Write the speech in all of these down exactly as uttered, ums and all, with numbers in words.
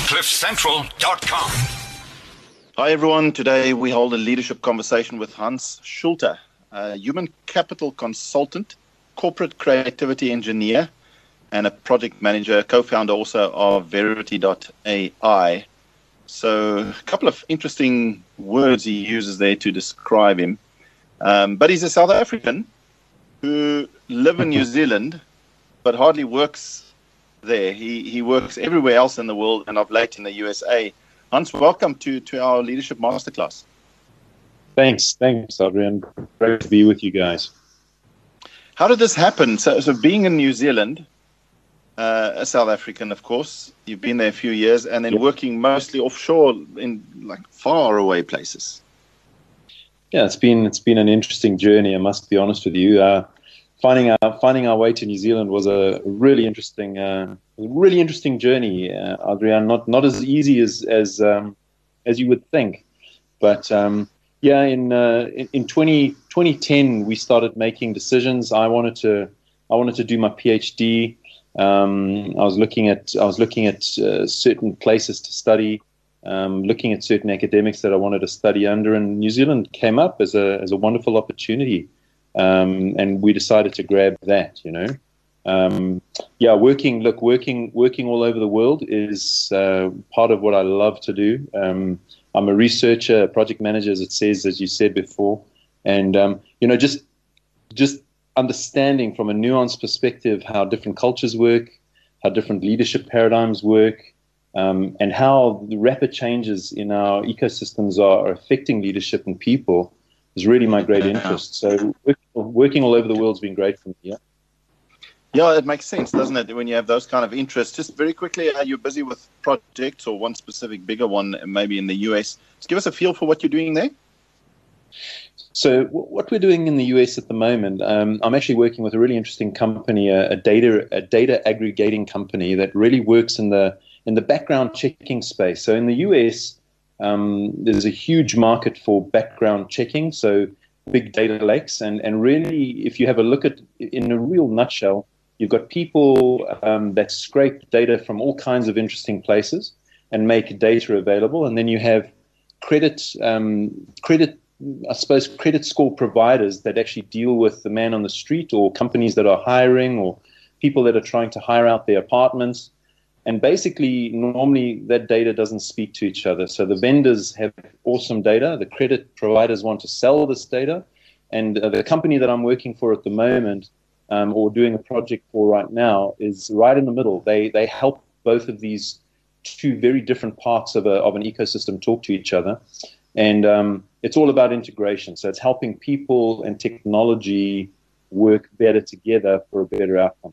cliff central dot com. Hi everyone, today we hold a leadership conversation with Hans Schulte, a human capital consultant, corporate creativity engineer, and a project manager, co-founder also of Verity dot A I. So a couple of interesting words he uses there to describe him. Um, but he's a South African who lives in New Zealand, but hardly works there. He he works everywhere else in the world and of late in the U S A. Hans, welcome to, to our Leadership Masterclass. Thanks. Thanks, Adrian. Great to be with you guys. How did this happen? So, so being in New Zealand, uh, a South African, of course, you've been there a few years, and then yep. working mostly offshore in like far away places. Yeah, it's been it's been an interesting journey, I must be honest with you. Uh, Finding our finding our way to New Zealand was a really interesting, uh, really interesting journey, uh, Adrian. Not not as easy as as um, as you would think, but um, yeah. In, uh, in in twenty ten, we started making decisions. I wanted to I wanted to do my PhD. Um, I was looking at I was looking at uh, certain places to study, um, looking at certain academics that I wanted to study under, and New Zealand came up as a as a wonderful opportunity. Um, and we decided to grab that, you know. Um, yeah, working, look, working, working all over the world is uh, part of what I love to do. Um, I'm a researcher, a project manager, as it says, as you said before, and um, you know, just just understanding from a nuanced perspective how different cultures work, how different leadership paradigms work, um, and how the rapid changes in our ecosystems are affecting leadership and people. Is really my great interest. So working all over the world has been great for me. Yeah. Yeah, it makes sense, doesn't it? When you have those kind of interests. Just very quickly, are you busy with projects or one specific bigger one, maybe in the U S? Just give us a feel for what you're doing there. So what we're doing in the U S at the moment, um, I'm actually working with a really interesting company, a, a data a data aggregating company that really works in the in the background checking space. So in the U S, Um, there's a huge market for background checking, so big data lakes, and, and really, if you have a look at, in a real nutshell, you've got people um, that scrape data from all kinds of interesting places and make data available, and then you have credit, um, credit, I suppose, credit score providers that actually deal with the man on the street, or companies that are hiring, or people that are trying to hire out their apartments. And basically, normally that data doesn't speak to each other. So the vendors have awesome data. The credit providers want to sell this data. And uh, the company that I'm working for at the moment, um, or doing a project for right now, is right in the middle. They they help both of these two very different parts of, a, of an ecosystem talk to each other. And um, it's all about integration. So it's helping people and technology work better together for a better outcome.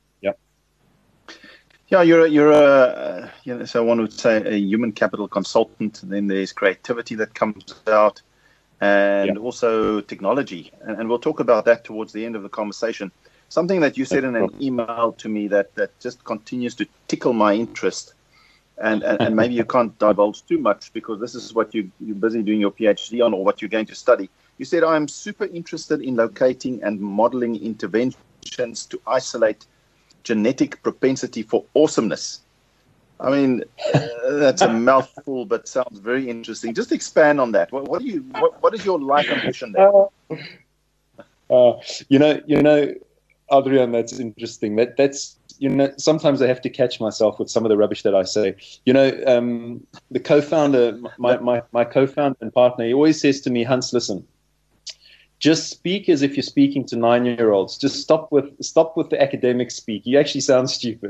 Yeah, you're you're a you know, so one would say a human capital consultant. And then there's creativity that comes out, and yeah. also technology, and, and we'll talk about that towards the end of the conversation. Something that you said in an email to me that, that just continues to tickle my interest, and, and, and maybe you can't divulge too much because this is what you you're busy doing your PhD on, or what you're going to study. You said, I'm super interested in locating and modeling interventions to isolate genetic propensity for awesomeness. I mean, uh, that's a mouthful, but sounds very interesting. Just expand on that. What, what do you? What, what is your life ambition there? Uh, uh, you know, you know, Adrian, that's interesting. That that's you know, sometimes I have to catch myself with some of the rubbish that I say. You know, um, the co-founder, my my my co-founder and partner, he always says to me, Hans, listen. Just speak as if you're speaking to nine-year-olds. Just stop with stop with the academic speak. You actually sound stupid.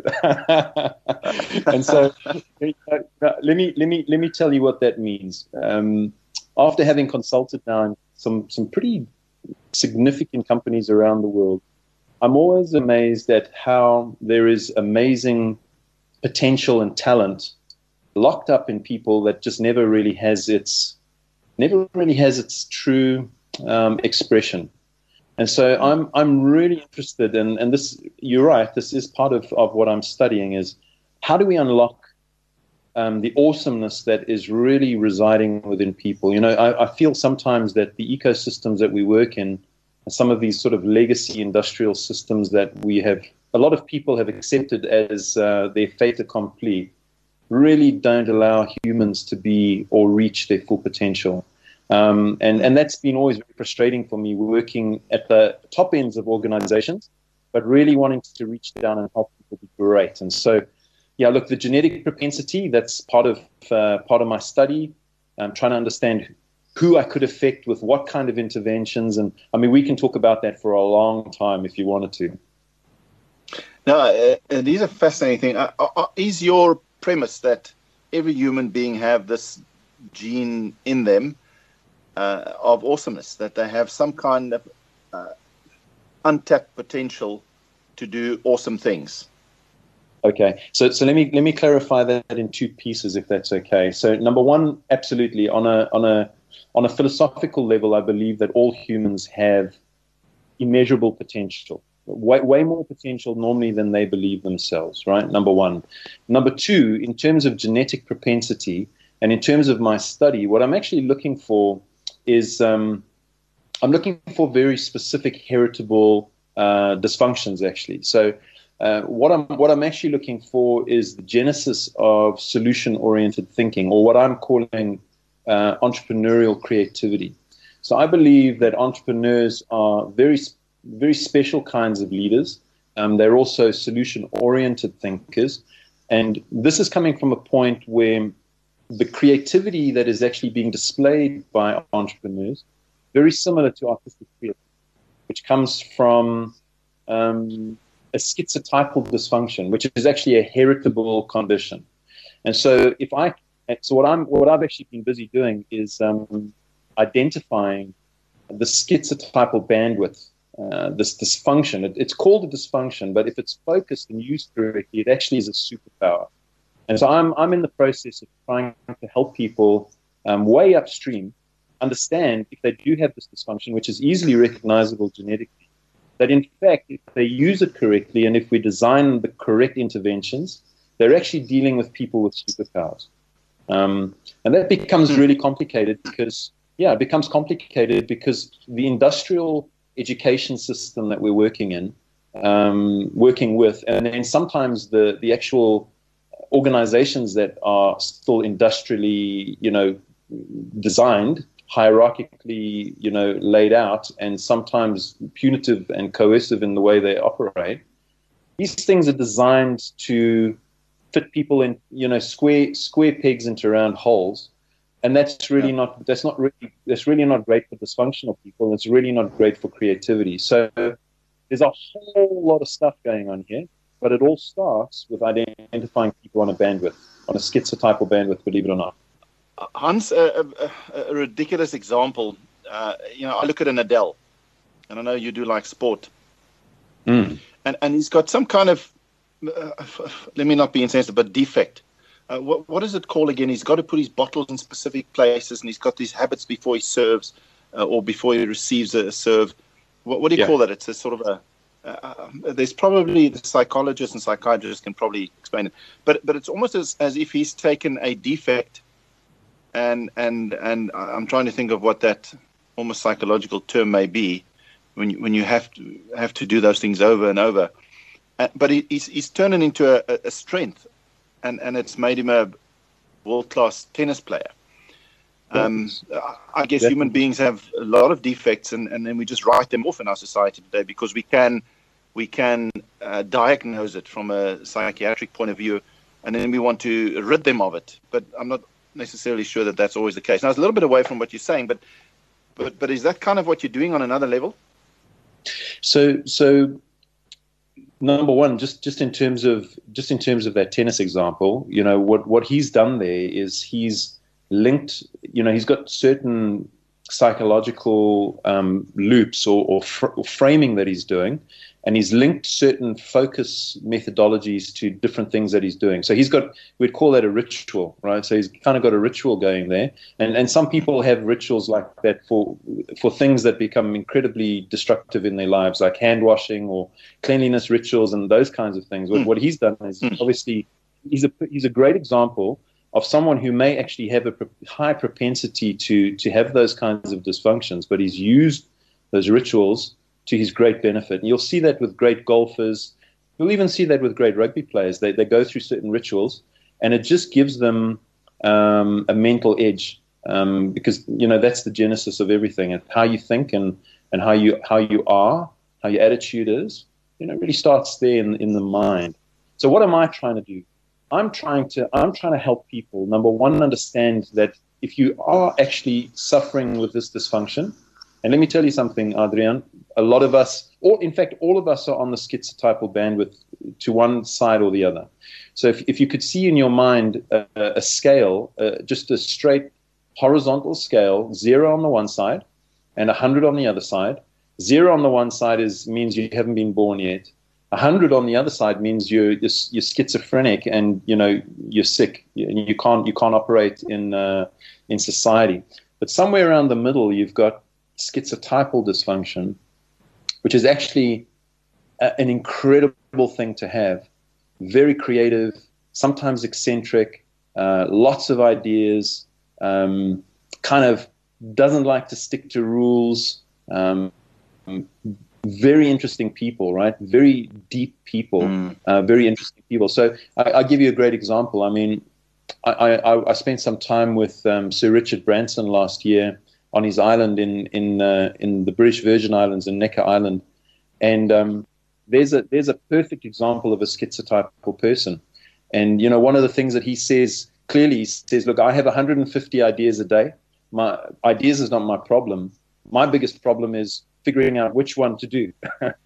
And so, let me let me let me tell you what that means. Um, after having consulted now in some some pretty significant companies around the world, I'm always amazed at how there is amazing potential and talent locked up in people that just never really has its never really has its true Um, expression. And so I'm I'm really interested in, and this, you're right, this is part of, of what I'm studying, is how do we unlock um, the awesomeness that is really residing within people. You know, I, I feel sometimes that the ecosystems that we work in, some of these sort of legacy industrial systems that we have, a lot of people have accepted as uh, their fait accompli, really don't allow humans to be or reach their full potential. Um, and, and that's been always very frustrating for me, working at the top ends of organizations, but really wanting to reach down and help people be great. And so, yeah, look, the genetic propensity, that's part of uh, part of my study. I'm trying to understand who I could affect with what kind of interventions. And I mean, we can talk about that for a long time if you wanted to. No, uh, these are fascinating. Uh, uh, is your premise that every human being have this gene in them uh, of awesomeness, that they have some kind of uh, untapped potential to do awesome things? Okay, so so let me let me clarify that in two pieces, if that's okay. So number one, absolutely, on a on a on a philosophical level, I believe that all humans have immeasurable potential. Way, way more potential normally than they believe themselves, right? Number one. Number two, in terms of genetic propensity and in terms of my study, what I'm actually looking for is um, I'm looking for very specific heritable uh, dysfunctions, actually. So uh, what I'm what I'm actually looking for is the genesis of solution-oriented thinking, or what I'm calling uh, entrepreneurial creativity. So I believe that entrepreneurs are very very special kinds of leaders. Um, they're also solution-oriented thinkers. And this is coming from a point where the creativity that is actually being displayed by entrepreneurs, very similar to artistic creativity, which comes from um, a schizotypal dysfunction, which is actually a heritable condition. And so if I, so what I'm, what I've actually been busy doing is um, identifying the schizotypal bandwidth. Uh, this dysfunction, it, it's called a dysfunction, but if it's focused and used correctly, it actually is a superpower. And so I'm I'm in the process of trying to help people um, way upstream understand, if they do have this dysfunction, which is easily recognizable genetically, that in fact, if they use it correctly and if we design the correct interventions, they're actually dealing with people with superpowers. Um, and that becomes really complicated because, yeah, it becomes complicated because the industrial education system that we're working in, um, working with, and then sometimes the, the actual organizations that are still industrially, you know, designed, hierarchically, you know, laid out, and sometimes punitive and coercive in the way they operate. These things are designed to fit people in, you know, square square pegs into round holes. And that's really not, that's not really, that's really not great for dysfunctional people. It's really not great for creativity. So there's a whole lot of stuff going on here, but it all starts with identifying people on a bandwidth, on a schizotypal bandwidth, believe it or not. Hans, a, a, a ridiculous example. Uh, you know, I look at an Adele, and I know you do like sport. Mm. And, and he's got some kind of, uh, let me not be insensitive, but defect. Uh, what, what is it called again? He's got to put his bottles in specific places, and he's got these habits before he serves uh, or before he receives a serve. What, what do you yeah. call that? It's a sort of a. Uh, there's probably the psychologists and psychiatrists can probably explain it, but but it's almost as, as if he's taken a defect, and and and I'm trying to think of what that almost psychological term may be, when you, when you have to have to do those things over and over, uh, but he, he's he's turned it into a, a strength. And, and it's made him a world-class tennis player. Um, I guess human beings have a lot of defects, and, and then we just write them off in our society today because we can we can uh, diagnose it from a psychiatric point of view, and then we want to rid them of it. But I'm not necessarily sure that that's always the case. Now, it's a little bit away from what you're saying, but but but is that kind of what you're doing on another level? So so. Number one, just, just in terms of just in terms of that tennis example, you know, what, what he's done there is he's linked, you know, he's got certain psychological um, loops or, or, fr- or framing that he's doing, and he's linked certain focus methodologies to different things that he's doing. So he's got, we'd call that a ritual, right? So he's kind of got a ritual going there. And and some people have rituals like that for for things that become incredibly destructive in their lives, like hand washing or cleanliness rituals and those kinds of things. What, mm. what he's done is mm. obviously, he's a, he's a great example of someone who may actually have a high propensity to, to have those kinds of dysfunctions, but he's used those rituals to his great benefit. And you'll see that with great golfers. You'll even see that with great rugby players. They they go through certain rituals, and it just gives them um, a mental edge, um, because you know that's the genesis of everything, and how you think and and how you how you are, how your attitude is, you know, it really starts there in in the mind. So what am I trying to do? I'm trying to I'm trying to help people, number one, understand that if you are actually suffering with this dysfunction, and let me tell you something, Adrian, a lot of us, or in fact, all of us are on the schizotypal bandwidth to one side or the other. So if, if you could see in your mind a, a scale, uh, just a straight horizontal scale, zero on the one side and one hundred on the other side. Zero on the one side is means you haven't been born yet. one hundred on the other side means you're, you're, you're schizophrenic and, you know, you're sick. You, you can't you can't operate in uh, in society. But somewhere around the middle, you've got schizotypal dysfunction, which is actually a, an incredible thing to have. Very creative, sometimes eccentric, uh, lots of ideas, um, kind of doesn't like to stick to rules. Um, very interesting people, right? Very deep people, mm. uh, very interesting people. So I, I'll give you a great example. I mean, I, I, I spent some time with um, Sir Richard Branson last year on his island in in uh, in the British Virgin Islands, in Necker Island, and um, there's a there's a perfect example of a schizotypal person. And you know, one of the things that he says clearly, he says, "Look, I have one hundred fifty ideas a day. My ideas is not my problem. My biggest problem is figuring out which one to do."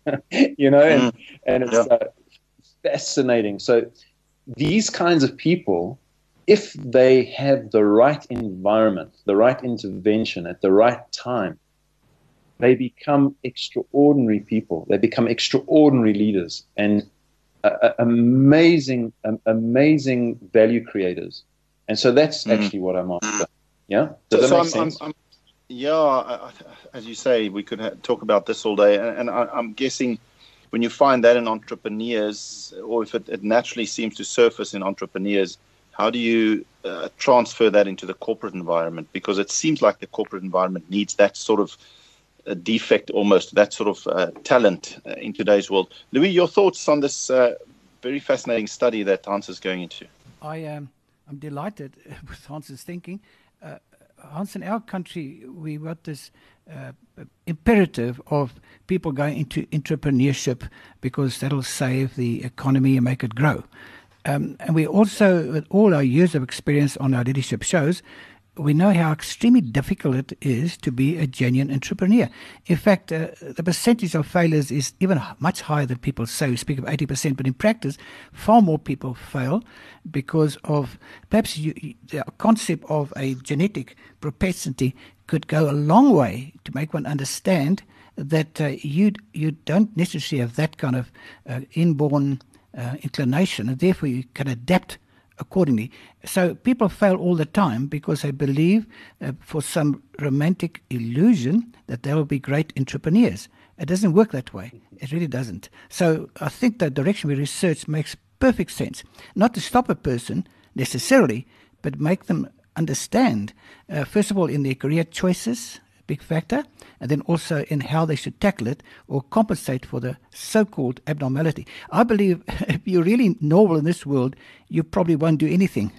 You know, and, mm. and it's yeah. uh, fascinating. So these kinds of people, if they have the right environment, the right intervention at the right time, they become extraordinary people. They become extraordinary leaders and uh, uh, amazing, um, amazing value creators. And so that's mm. actually what I'm after. Yeah? Does so, that so make I'm, sense? I'm, I'm, yeah, I, as you say, we could ha- talk about this all day. And, and I, I'm guessing when you find that in entrepreneurs, or if it, it naturally seems to surface in entrepreneurs, how do you uh, transfer that into the corporate environment? Because it seems like the corporate environment needs that sort of uh, defect, almost, that sort of uh, talent uh, in today's world. Louis, your thoughts on this uh, very fascinating study that Hans is going into? I am I'm delighted with Hans's thinking. Uh, Hans, in our country, we've got this uh, imperative of people going into entrepreneurship because that'll save the economy and make it grow. Um, and we also, with all our years of experience on our leadership shows, we know how extremely difficult it is to be a genuine entrepreneur. In fact, uh, the percentage of failures is even much higher than people say. We speak of eighty percent, but in practice, far more people fail because of perhaps you, you, the concept of a genetic propensity could go a long way to make one understand that uh, you you don't necessarily have that kind of uh, inborn uh, inclination, and therefore you can adapt accordingly. So people fail all the time because they believe uh, for some romantic illusion that they will be great entrepreneurs. It doesn't work that way. It really doesn't. So I think the direction we research makes perfect sense. Not to stop a person necessarily, but make them understand, uh, first of all, in their career choices, big factor, and then also in how they should tackle it or compensate for the so-called abnormality. I believe if you're really normal in this world, you probably won't do anything.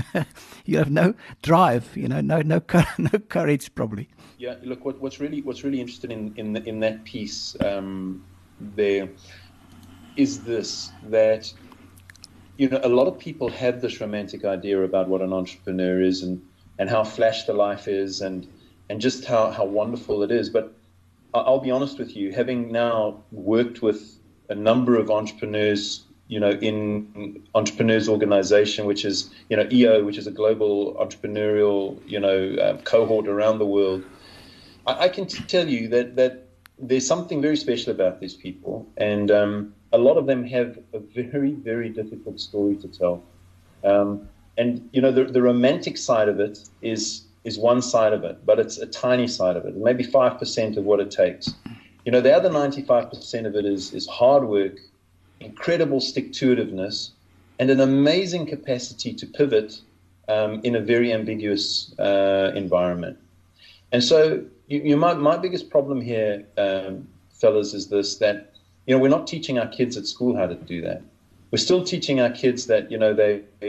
You have no drive, you know, no no no courage probably. Yeah, look, what, what's really what's really interesting in in, in that piece um, there is this, that you know a lot of people have this romantic idea about what an entrepreneur is and and how flash the life is and and just how, how wonderful it is. But I'll be honest with you, having now worked with a number of entrepreneurs, you know, in Entrepreneurs Organization, which is, you know, E O, which is a global entrepreneurial, you know, um, cohort around the world, I, I can t- tell you that, that there's something very special about these people. And um, a lot of them have a very, very difficult story to tell. Um, and, you know, the, the romantic side of it is is one side of it, but it's a tiny side of it, maybe five percent of what it takes. You know, the other ninety-five percent of it is is hard work, incredible stick-to-itiveness, and an amazing capacity to pivot um, in a very ambiguous uh, environment. And so you, you might, my biggest problem here, um, fellas, is this, that, you know, we're not teaching our kids at school how to do that. We're still teaching our kids that, you know, they, they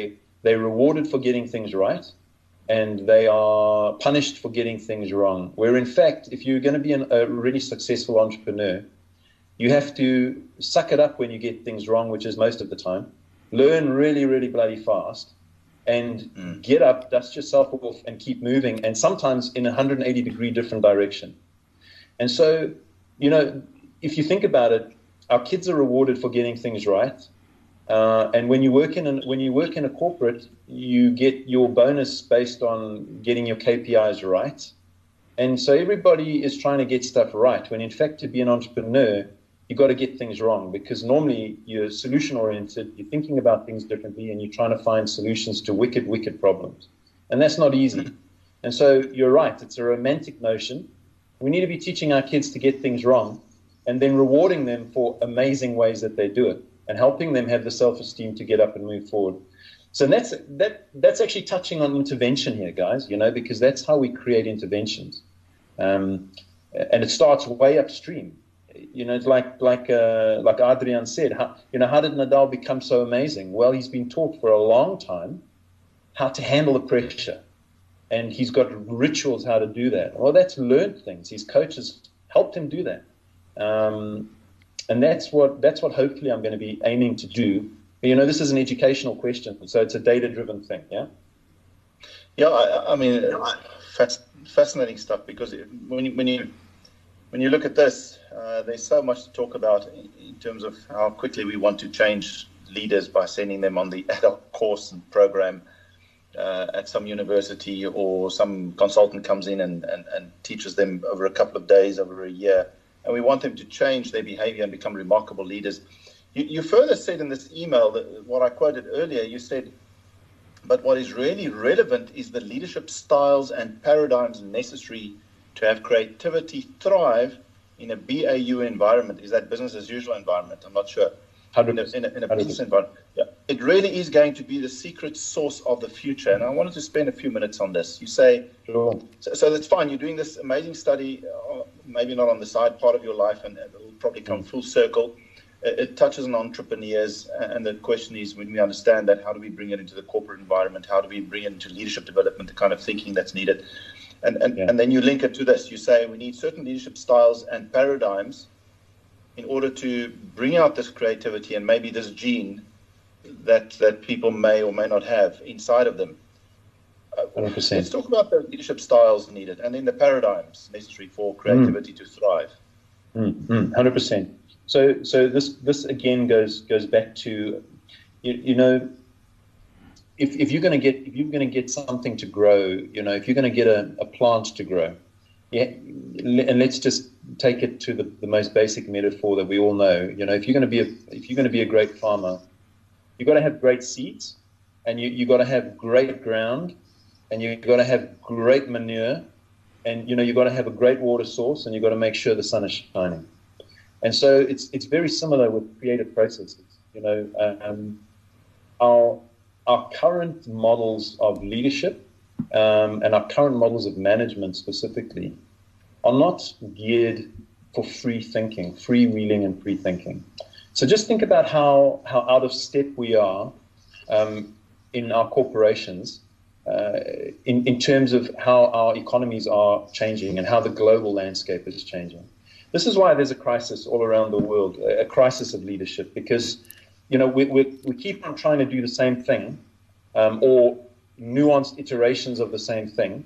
they're rewarded for getting things right, and they are punished for getting things wrong. Where in fact, if you're going to be an, a really successful entrepreneur, you have to suck it up when you get things wrong, which is most of the time, learn really, really bloody fast, and mm. get up, dust yourself off, and keep moving, and sometimes in a one hundred eighty degree different direction. And so, you know, if you think about it, our kids are rewarded for getting things right. Uh, and when you work in an, when you work in a corporate, you get your bonus based on getting your K P Is right. And so everybody is trying to get stuff right, when in fact, to be an entrepreneur, you've got to get things wrong, because normally you're solution oriented, you're thinking about things differently, and you're trying to find solutions to wicked, wicked problems. And that's not easy. And so you're right, it's a romantic notion. We need to be teaching our kids to get things wrong, and then rewarding them for amazing ways that they do it, and helping them have the self-esteem to get up and move forward. So that's that. That's actually touching on intervention here, guys, you know, because that's how we create interventions. Um, and it starts way upstream. You know, it's like like uh, like Adrian said, how, you know, how did Nadal become so amazing? Well, he's been taught for a long time how to handle the pressure, and he's got rituals how to do that. Well, that's learned things. His coaches helped him do that. Um, And that's what that's what hopefully I'm going to be aiming to do. You know, this is an educational question, so it's a data-driven thing, yeah? Yeah, I, I mean, fascinating stuff, because when you, when you, when you look at this, uh, there's so much to talk about in, in terms of how quickly we want to change leaders by sending them on the adult course and program uh, at some university, or some consultant comes in and, and, and teaches them over a couple of days, over a year. And we want them to change their behavior and become remarkable leaders. You, you further said in this email, that what I quoted earlier, you said, but what is really relevant is the leadership styles and paradigms necessary to have creativity thrive in a B A U environment. Is that business as usual environment? I'm not sure. In a, in a, in a business environment. Yeah. It really is going to be the secret sauce of the future. And I wanted to spend a few minutes on this. You say, sure. so, so that's fine. You're doing this amazing study, uh, maybe not on the side part of your life, and it will probably come full circle. It, it touches on entrepreneurs. And the question is, when we understand that, how do we bring it into the corporate environment? How do we bring it into leadership development, the kind of thinking that's needed? And, and, yeah. and then you link it to this. You say we need certain leadership styles and paradigms in order to bring out this creativity and maybe this gene that that people may or may not have inside of them. Uh, one hundred percent. Let's talk about the leadership styles needed and then the paradigms necessary for creativity mm. to thrive. Mm, mm, one hundred percent. So so this this again goes goes back to, you, you know, if if you're going to get if you're going to get something to grow, you know, if you're going to get a, a plant to grow, yeah, and let's just take it to the, the most basic metaphor that we all know. You know, if you're going to be a if you're going to be a great farmer, you've got to have great seeds, and you you got to have great ground, and you got to have great manure, and you know you got to have a great water source, and you got to make sure the sun is shining. And so it's it's very similar with creative processes. You know, um, our our current models of leadership um, and our current models of management specifically are not geared for free thinking, freewheeling and free thinking. So just think about how, how out of step we are um, in our corporations uh, in, in terms of how our economies are changing and how the global landscape is changing. This is why there's a crisis all around the world, a crisis of leadership, because you know we, we, we keep on trying to do the same thing um, or nuanced iterations of the same thing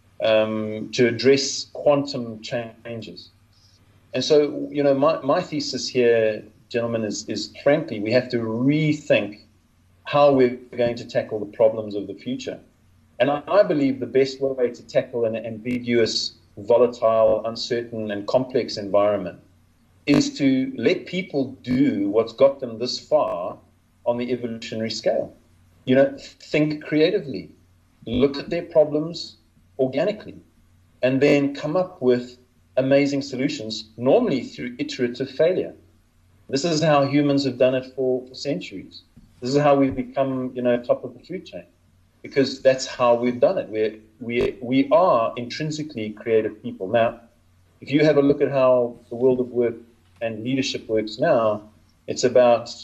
um, to address quantum changes. And so, you know, my, my thesis here, gentlemen, is, is frankly, we have to rethink how we're going to tackle the problems of the future. And I, I believe the best way to tackle an ambiguous, volatile, uncertain, and complex environment is to let people do what's got them this far on the evolutionary scale. You know, think creatively, look at their problems organically, and then come up with amazing solutions, normally through iterative failure. This is how humans have done it for, for centuries. This is how we've become, you know, top of the food chain, because that's how we've done it. We're, we we are intrinsically creative people. Now, if you have a look at how the world of work and leadership works now, it's about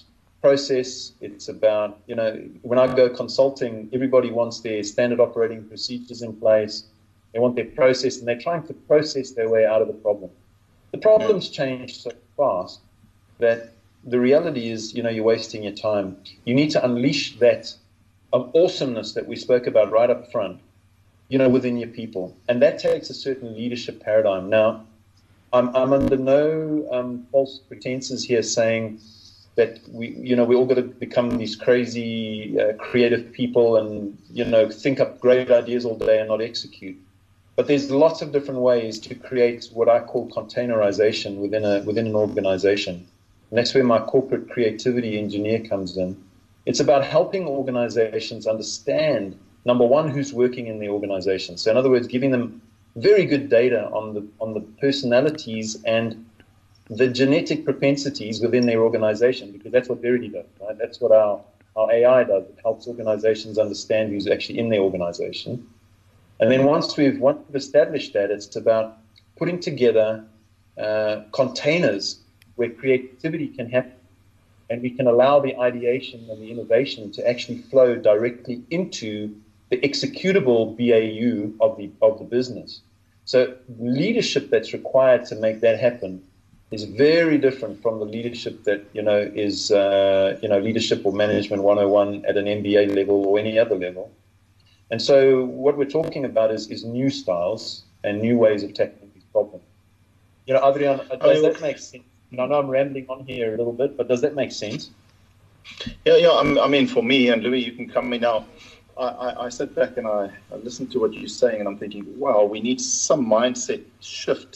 process. It's about, you know, when I go consulting, everybody wants their standard operating procedures in place. They want their process, and they're trying to process their way out of the problem. The problems change so fast that the reality is, you know, you're wasting your time. You need to unleash that of awesomeness that we spoke about right up front, you know, within your people. And that takes a certain leadership paradigm. Now, I'm, I'm under no um, false pretenses here saying that we, you know, we all got to become these crazy, uh, creative people and, you know, think up great ideas all day and not execute. But there's lots of different ways to create what I call containerization within a within an organization. And that's where my corporate creativity engineer comes in. It's about helping organizations understand, number one, who's working in the organization. So in other words, giving them very good data on the on the personalities and the genetic propensities within their organization, because that's what Verity does, right? That's what our, our A I does. It helps organizations understand who's actually in their organization. And then once we've, once we've established that, it's about putting together uh, containers where creativity can happen, and we can allow the ideation and the innovation to actually flow directly into the executable B A U of the of the business. So leadership that's required to make that happen is very different from the leadership that, you know, is uh, you know leadership or management one oh one at an M B A level or any other level. And so what we're talking about is, is new styles and new ways of tackling these problems. You know, Adrian, does that make sense? I know I'm rambling on here a little bit, but does that make sense? Yeah, yeah. I mean, for me, and Louis, you can come in now. I, I, I sit back and I, I listen to what you're saying, and I'm thinking, wow, we need some mindset shift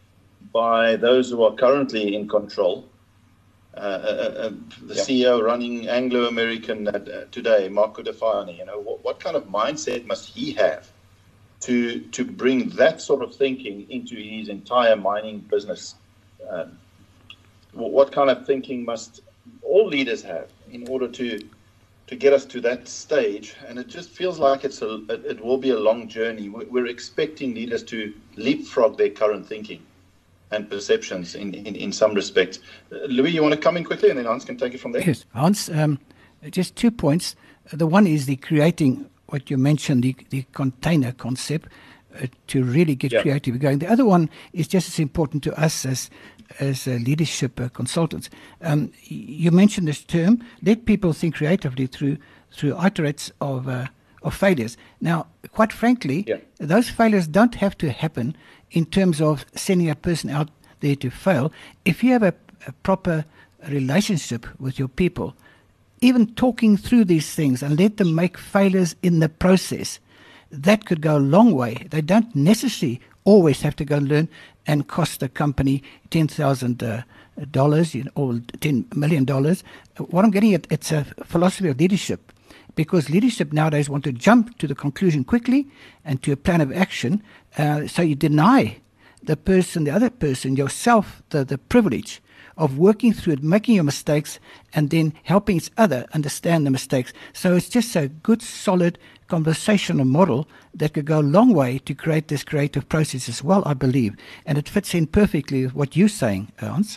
by those who are currently in control. Uh, uh, uh, the yeah. C E O running Anglo American uh, today, Marco Defani, you know, what, what kind of mindset must he have to to bring that sort of thinking into his entire mining business? Um, what kind of thinking must all leaders have in order to to get us to that stage? And it just feels like it's a it will be a long journey. We're expecting leaders to leapfrog their current thinking and perceptions in, in, in some respects. Uh, Louis, you want to come in quickly, and then Hans can take it from there? Yes, Hans, um, just two points. The one is the creating, what you mentioned, the, the container concept, uh, to really get yeah. creative going. The other one is just as important to us as as uh, leadership uh, consultants. Um, you mentioned this term, let people think creatively through through iterates of uh, of failures. Now, quite frankly, yeah. those failures don't have to happen in terms of sending a person out there to fail. If you have a, a proper relationship with your people, even talking through these things and let them make failures in the process, that could go a long way. They don't necessarily always have to go and learn and cost the company ten thousand dollars uh, or ten million dollars. What I'm getting at, it's a philosophy of leadership, because leadership nowadays want to jump to the conclusion quickly and to a plan of action. Uh, so you deny the person, the other person, yourself, the, the privilege of working through it, making your mistakes, and then helping each other understand the mistakes. So it's just a good, solid conversational model that could go a long way to create this creative process as well, I believe. And it fits in perfectly with what you're saying, Hans.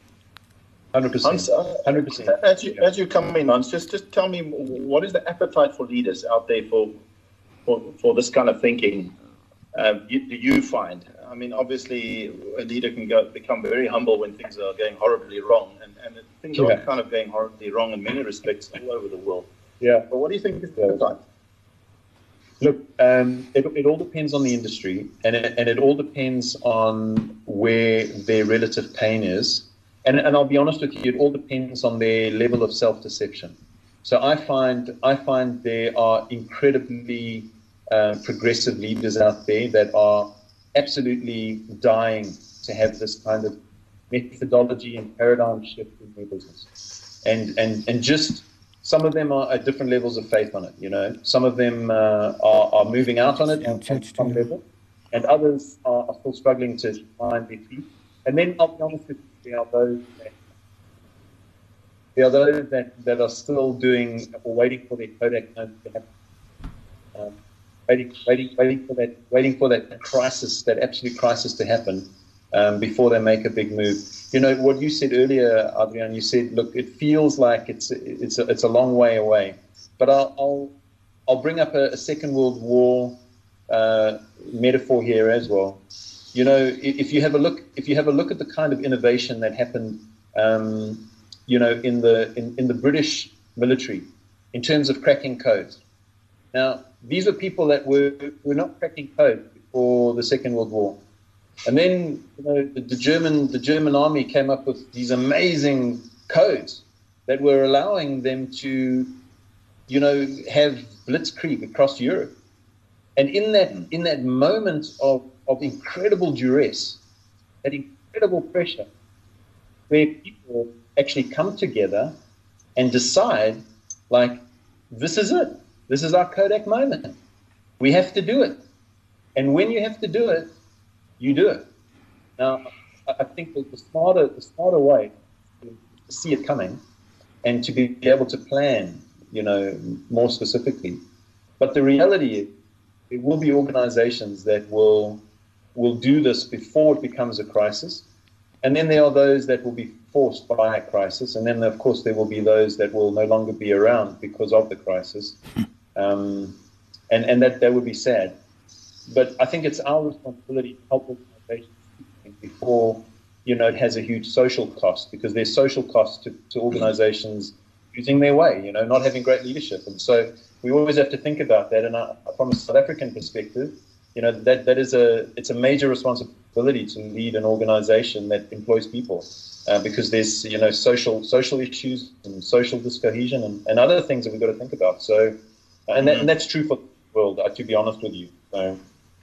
one hundred percent. Hans, uh, one hundred percent. As you, as you come in, Hans, just, just tell me, what is the appetite for leaders out there for for, for this kind of thinking? Uh, you, do you find? I mean, obviously, a leader can go, become very humble when things are going horribly wrong, and, and things yeah. are kind of going horribly wrong in many respects all over the world. Yeah. But what do you think is the appetite? Look, um, it, it all depends on the industry, and it, and it all depends on where their relative pain is. And, and I'll be honest with you, it all depends on their level of self-deception. So I find I find there are incredibly uh, progressive leaders out there that are absolutely dying to have this kind of methodology and paradigm shift in their business. And and and just some of them are at different levels of faith on it. You know, some of them uh, are, are moving out on it on, on some level, and others are, are still struggling to find their feet. And then I'll be honest with you, there are those that, there are those that, that are still doing or waiting for their Kodak moment to happen. Um, waiting, waiting, waiting for that, waiting for that crisis, that absolute crisis to happen. um, before they make a big move. You know, what you said earlier, Adrian, you said, look, it feels like it's it's a, it's a long way away. But I'll I'll, I'll bring up a, a Second World War uh, metaphor here as well. You know, if you have a look, if you have a look at the kind of innovation that happened, um, you know, in the in, in the British military, in terms of cracking codes. Now, these were people that were were not cracking code before the Second World War, and then you know the, the German the German army came up with these amazing codes that were allowing them to, you know, have blitzkrieg across Europe, and in that in that moment of of incredible duress, that incredible pressure, where people actually come together and decide, like, this is it. This is our Kodak moment. We have to do it. And when you have to do it, you do it. Now, I think that the smarter, the smarter way to see it coming and to be able to plan, you know, more specifically. But the reality is, it will be organizations that will will do this before it becomes a crisis. And then there are those that will be forced by a crisis. And then, of course, there will be those that will no longer be around because of the crisis. Um, and, and that, that would be sad. But I think it's our responsibility to help organizations before, you know, it has a huge social cost, because there's social costs to, to organizations losing their way, you know, not having great leadership. And so we always have to think about that. And I, from a South African perspective, you know, that, that is a, it's a major responsibility to lead an organization that employs people, uh, because there's, you know, social, social issues and social discohesion and, and other things that we've got to think about. So, and, that, and that's true for the world, uh, to be honest with you. So.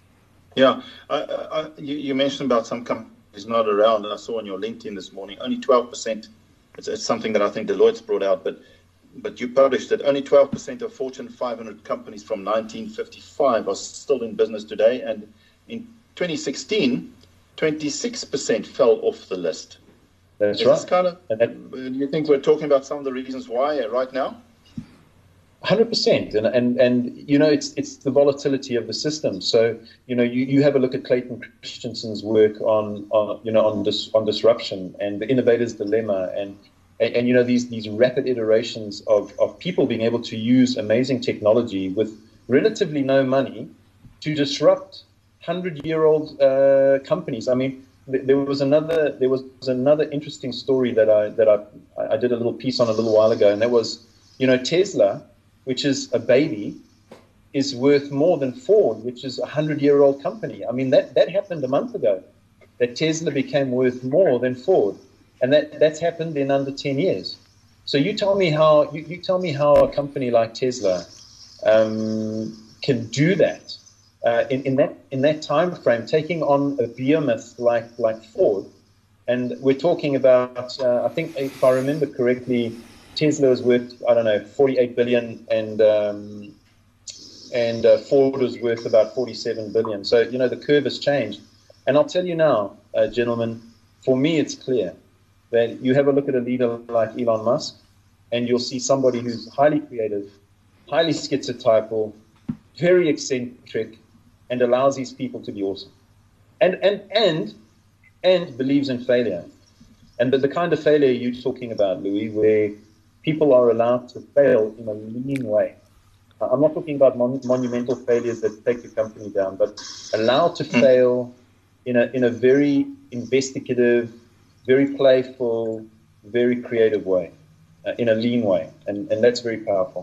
Yeah, I, I, you, you mentioned about some companies not around, and I saw on your LinkedIn this morning, only twelve percent, it's, it's something that I think Deloitte's brought out, but But you published that only twelve percent of Fortune five hundred companies from nineteen fifty-five are still in business today. And in twenty sixteen, twenty-six percent fell off the list. That's Is right. This kind of, and that, do you think we're talking about some of the reasons why right now? one hundred percent. And, and, and you know, it's it's the volatility of the system. So, you know, you, you have a look at Clayton Christensen's work on, on you know, on, dis, on disruption and the innovator's dilemma, and And, and, you know, these these rapid iterations of, of people being able to use amazing technology with relatively no money to disrupt hundred-year-old uh, companies. I mean, th- there was another there was another interesting story that I that I I did a little piece on a little while ago, and that was, you know, Tesla, which is a baby, is worth more than Ford, which is a hundred-year-old company. I mean, that that happened a month ago, that Tesla became worth more than Ford. And that, that's happened in under ten years. So you tell me how you, you tell me how a company like Tesla um, can do that uh, in, in that in that time frame, taking on a behemoth like like Ford. And we're talking about, uh, I think, if I remember correctly, Tesla was worth, I don't know, forty-eight billion, and um, and uh, Ford was worth about forty-seven billion. So you know the curve has changed. And I'll tell you now, uh, gentlemen, for me it's clear that you have a look at a leader like Elon Musk, and you'll see somebody who's highly creative, highly schizotypal, very eccentric, and allows these people to be awesome. And and and and believes in failure. And the, the kind of failure you're talking about, Louis, where people are allowed to fail in a lean way. I'm not talking about mon- monumental failures that take the company down, but allowed to fail in a in a very investigative, very playful, very creative way, uh, in a lean way, and, and that's very powerful.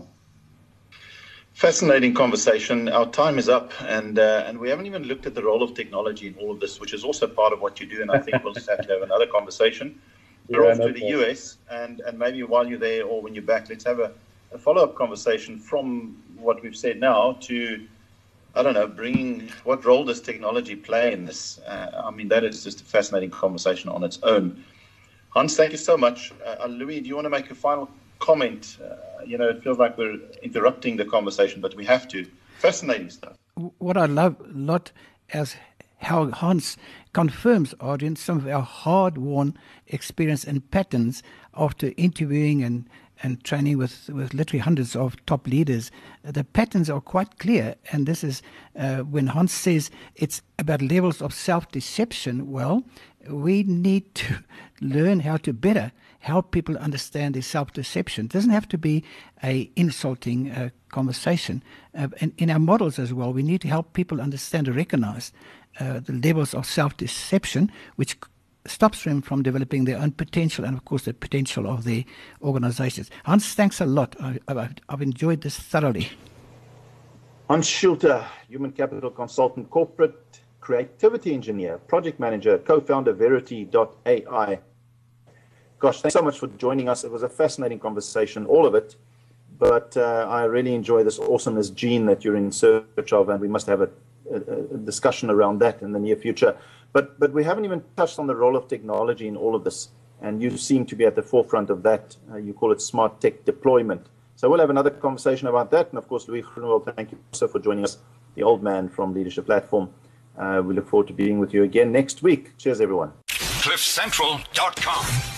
Fascinating conversation. Our time is up, and uh, and we haven't even looked at the role of technology in all of this, which is also part of what you do, and I think we'll just have to have another conversation. We're yeah, off no to the U S, and, and maybe while you're there or when you're back, let's have a, a follow-up conversation from what we've said now to, I don't know, bringing, what role does technology play in this? Uh, I mean, that is just a fascinating conversation on its own. Hans, thank you so much. Uh, Louis, do you want to make a final comment? Uh, you know, it feels like we're interrupting the conversation, but we have to. Fascinating stuff. What I love a lot is how Hans confirms, audience, some of our hard-won experience and patterns after interviewing and and training with, with literally hundreds of top leaders, the patterns are quite clear. And this is uh, when Hans says it's about levels of self-deception. Well, we need to learn how to better help people understand their self-deception. It doesn't have to be a insulting uh, conversation. Uh, and in our models as well, we need to help people understand and recognize uh, the levels of self-deception, which stops them from developing their own potential and, of course, the potential of their organizations. Hans, thanks a lot. I, I've, I've enjoyed this thoroughly. Hans Schulte, Human Capital Consultant, Corporate Creativity Engineer, Project Manager, Co-founder, Verity dot A I. Gosh, thanks so much for joining us. It was a fascinating conversation, all of it. But uh, I really enjoy this awesomeness gene that you're in search of, and we must have a, a, a discussion around that in the near future. But but we haven't even touched on the role of technology in all of this, and you seem to be at the forefront of that. Uh, you call it smart tech deployment. So we'll have another conversation about that. And of course, Louis Groenewald, thank you so for joining us, the old man from Leadership Platform. Uh, we look forward to being with you again next week. Cheers, everyone. cliff central dot com